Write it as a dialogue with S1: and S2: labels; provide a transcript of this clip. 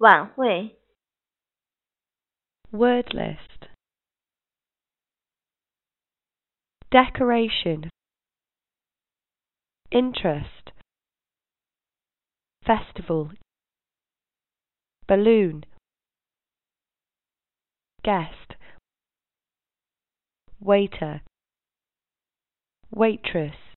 S1: 晚会
S2: Word list. Decoration. Interest. Festival. Balloon. Guest. Waiter. Waitress.